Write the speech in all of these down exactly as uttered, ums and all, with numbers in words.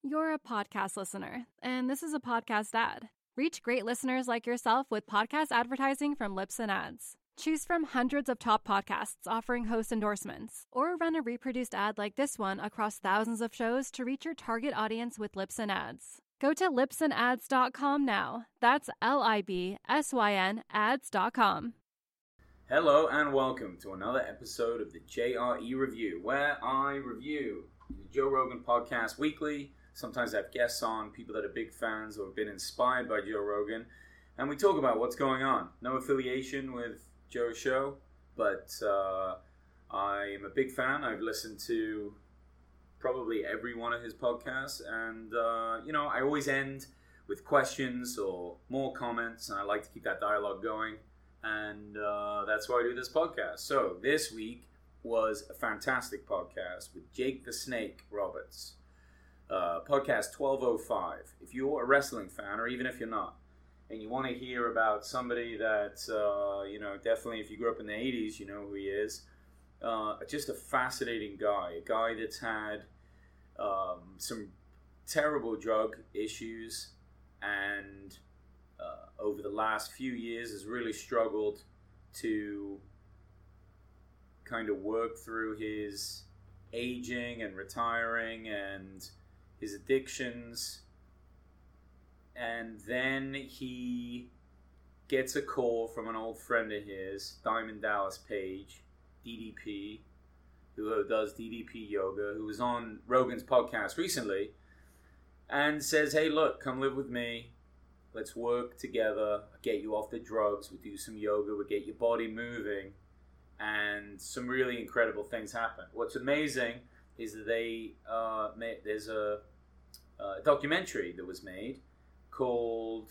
You're a podcast listener, and this is a podcast ad. Reach great listeners like yourself with podcast advertising from Libsyn Ads. Choose from hundreds of top podcasts offering host endorsements, or run a reproduced ad like this one across thousands of shows to reach your target audience with Libsyn Ads. Go to libsyn ads dot com now. That's L I B S Y N ads dot com. Hello and welcome to another episode of the J R E Review, where I review the Joe Rogan Podcast weekly. Sometimes I have guests on, people that are big fans or have been inspired by Joe Rogan, and we talk about what's going on. No affiliation with Joe's show, but uh, I am a big fan. I've listened to probably every one of his podcasts, and uh, you know, I always end with questions or more comments, and I like to keep that dialogue going, and uh, that's why I do this podcast. So this week was a fantastic podcast with Jake the Snake Roberts. Uh, podcast twelve oh five. If you're a wrestling fan, or even if you're not, and you want to hear about somebody that, uh, you know, definitely if you grew up in the eighties, you know who he is. Uh, just a fascinating guy. A guy that's had um, some terrible drug issues, and uh, over the last few years has really struggled to kind of work through his aging and retiring and his addictions. And then he gets a call from an old friend of his, Diamond Dallas Page, D D P, who does D D P yoga, who was on Rogan's podcast recently, and says, hey, look, come live with me. Let's work together. I'll get you off the drugs. We'll do some yoga. We'll get your body moving. And some really incredible things happen. What's amazing is that they uh, made, there's a, a documentary that was made called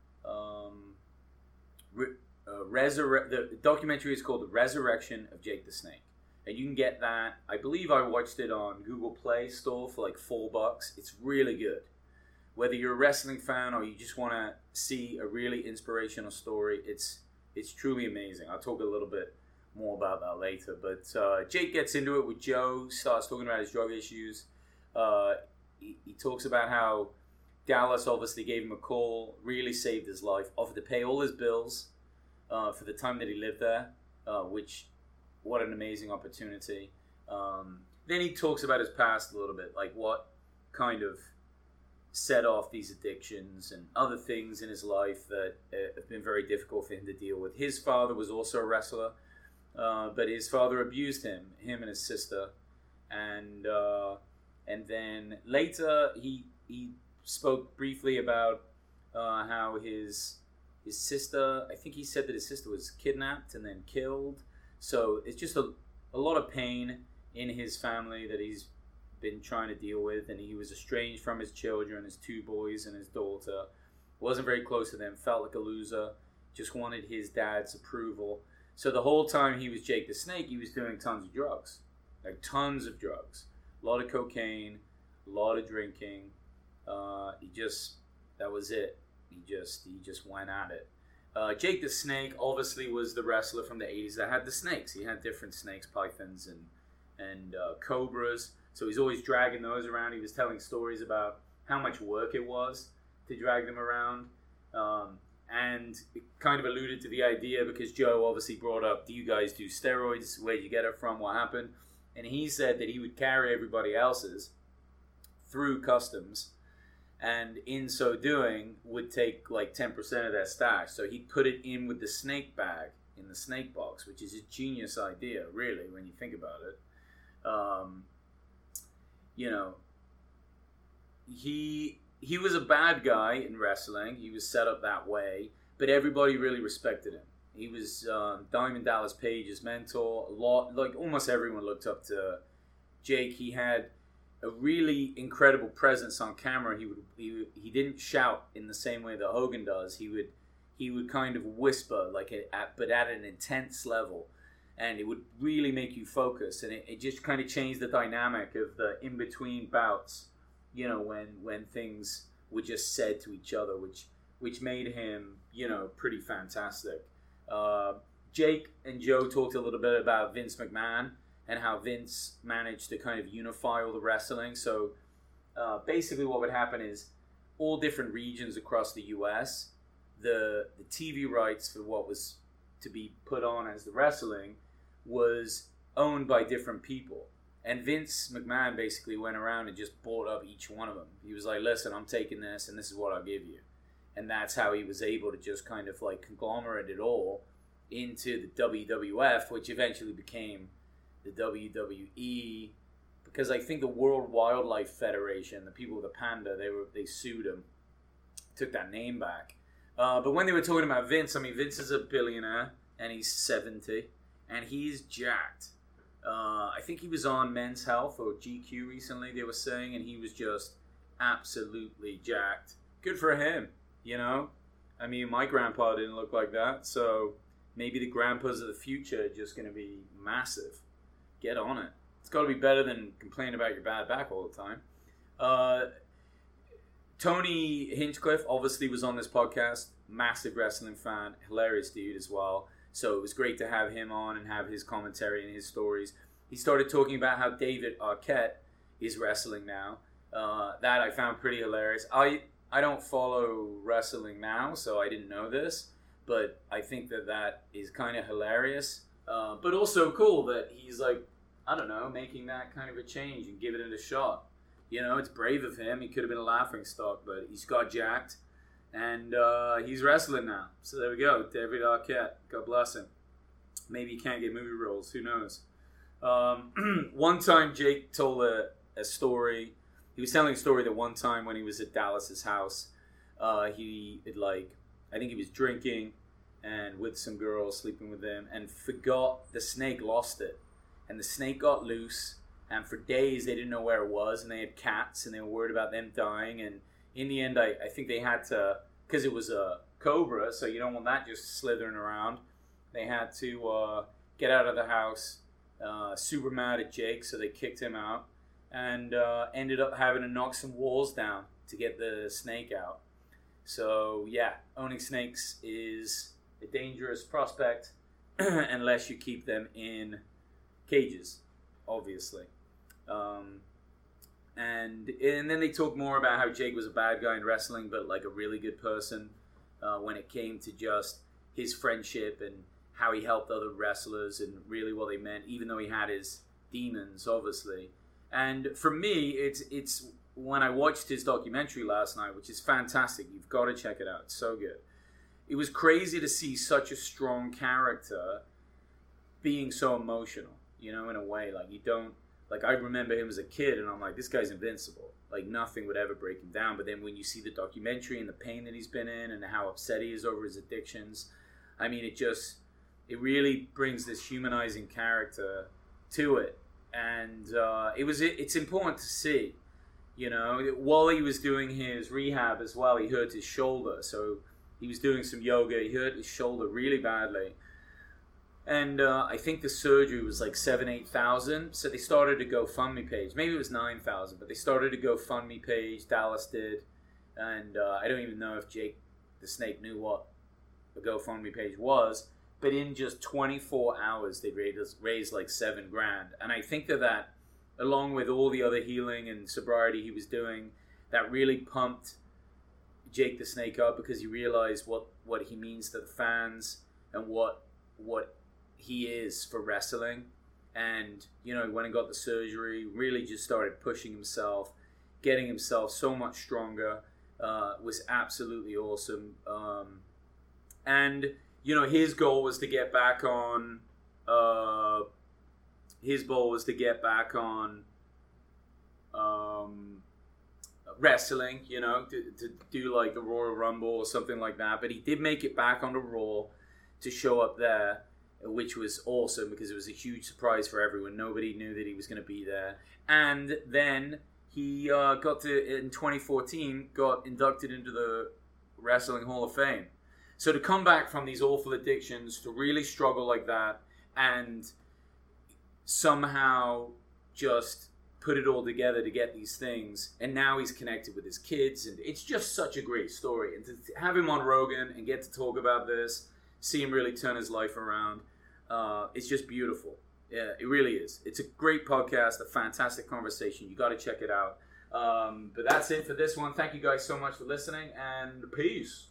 um, Re- uh, Resurre- the documentary is called The Resurrection of Jake the Snake, and you can get that. I believe I watched it on Google Play Store for like four bucks. It's really good. Whether you're a wrestling fan or you just want to see a really inspirational story, it's it's truly amazing. I'll talk a little bit more about that later, but uh, Jake gets into it with Joe, starts talking about his drug issues. Uh, he, he talks about how Dallas obviously gave him a call, really saved his life, offered to pay all his bills uh, for the time that he lived there, uh, which, what an amazing opportunity. Um, then he talks about his past a little bit, like what kind of set off these addictions and other things in his life that uh, have been very difficult for him to deal with. His father was also a wrestler. Uh, but his father abused him, him and his sister, and uh, and then later he he spoke briefly about uh, how his his sister, I think he said that his sister was kidnapped and then killed. So it's just a a lot of pain in his family that he's been trying to deal with, and he was estranged from his children, his two boys and his daughter. Wasn't very close to them, felt like a loser, just wanted his dad's approval. So the whole time he was Jake the Snake, he was doing tons of drugs, like tons of drugs, a lot of cocaine, a lot of drinking. Uh, he just, that was it. He just, he just went at it. Uh, Jake the Snake obviously was the wrestler from the eighties that had the snakes. He had different snakes, pythons, and and uh, cobras. So he's always dragging those around. He was telling stories about how much work it was to drag them around. Um, And it kind of alluded to the idea because Joe obviously brought up, do you guys do steroids? Where'd you get it from? What happened? And he said that he would carry everybody else's through customs, and in so doing would take like ten percent of their stash. So he'd put it in with the snake bag in the snake box, which is a genius idea, really, when you think about it. Um, you know, he... He was a bad guy in wrestling. He was set up that way, but everybody really respected him. He was um, Diamond Dallas Page's mentor. A lot, like almost everyone looked up to Jake. He had a really incredible presence on camera. He would he, he didn't shout in the same way that Hogan does. He would he would kind of whisper, like a, at, but at an intense level, and it would really make you focus. And it, it just kind of changed the dynamic of the in between bouts. You know, when when things were just said to each other, which which made him, you know, pretty fantastic. Uh, Jake and Joe talked a little bit about Vince McMahon and how Vince managed to kind of unify all the wrestling. So uh, basically what would happen is all different regions across the U S, the the T V rights for what was to be put on as the wrestling was owned by different people. And Vince McMahon basically went around and just bought up each one of them. He was like, listen, I'm taking this and this is what I'll give you. And that's how he was able to just kind of like conglomerate it all into the W W F, which eventually became the W W E, because I think the World Wildlife Federation, the people with the panda, they were they sued him, took that name back. Uh, but when they were talking about Vince, I mean, Vince is a billionaire and he's seventy and he's jacked. Uh, I think he was on Men's Health or G Q recently, they were saying, and he was just absolutely jacked. Good for him, you know? I mean, my grandpa didn't look like that, so maybe the grandpas of the future are just going to be massive. Get on it. It's got to be better than complaining about your bad back all the time. Uh, Tony Hinchcliffe obviously was on this podcast. Massive wrestling fan. Hilarious dude as well. So it was great to have him on and have his commentary and his stories. He started talking about how David Arquette is wrestling now. Uh, that I found pretty hilarious. I, I don't follow wrestling now, so I didn't know this. But I think that that is kind of hilarious. Uh, but also cool that he's like, I don't know, making that kind of a change and giving it a shot. You know, it's brave of him. He could have been a laughingstock, but he's got jacked. And uh, he's wrestling now. So there we go. David Arquette. God bless him. Maybe he can't get movie roles. Who knows? Um, one time Jake told a, a story. He was telling a story that one time when he was at Dallas's house, uh, he had like, I think he was drinking and with some girls sleeping with them and forgot the snake, lost it. And the snake got loose. And for days they didn't know where it was. And they had cats and they were worried about them dying. And in the end, I, I think they had to, because it was a cobra, so you don't want that just slithering around. They had to uh, get out of the house, uh, super mad at Jake, so they kicked him out, and uh, ended up having to knock some walls down to get the snake out. So yeah, owning snakes is a dangerous prospect unless you keep them in cages, obviously. Um, And and then they talk more about how Jake was a bad guy in wrestling, but like a really good person uh, when it came to just his friendship and how he helped other wrestlers and really what they meant, even though he had his demons, obviously. And for me, it's it's when I watched his documentary last night, which is fantastic. You've got to check it out. It's so good. It was crazy to see such a strong character being so emotional, you know, in a way. Like you don't, Like, I remember him as a kid, and I'm like, this guy's invincible. Like, nothing would ever break him down. But then when you see the documentary and the pain that he's been in and how upset he is over his addictions, I mean, it just, it really brings this humanizing character to it. And uh, it was, it's important to see, you know. While he was doing his rehab as well, he hurt his shoulder. So he was doing some yoga. He hurt his shoulder really badly. And uh, I think the surgery was like seven, eight thousand. So they started a GoFundMe page. Maybe it was nine thousand, but they started a GoFundMe page. Dallas did, and uh, I don't even know if Jake the Snake knew what a GoFundMe page was. But in just twenty-four hours, they raised, raised like seven grand. And I think that that, along with all the other healing and sobriety he was doing, that really pumped Jake the Snake up because he realized what, what he means to the fans and what what. he is for wrestling. And you know, he went and got the surgery, really just started pushing himself, getting himself so much stronger. Uh, was absolutely awesome. Um, and you know, his goal was to get back on uh, his goal was to get back on um, wrestling, you know, to, to do like the Royal Rumble or something like that. But he did make it back on the Raw to show up there, which was awesome because it was a huge surprise for everyone. Nobody knew that he was going to be there. And then he uh, got to, in twenty fourteen, got inducted into the Wrestling Hall of Fame. So to come back from these awful addictions, to really struggle like that, and somehow just put it all together to get these things, and now he's connected with his kids, and it's just such a great story. And to have him on Rogan and get to talk about this, see him really turn his life around, uh, it's just beautiful. Yeah, it really is. It's a great podcast, a fantastic conversation. You got to check it out. Um, but that's it for this one. Thank you guys so much for listening, and peace.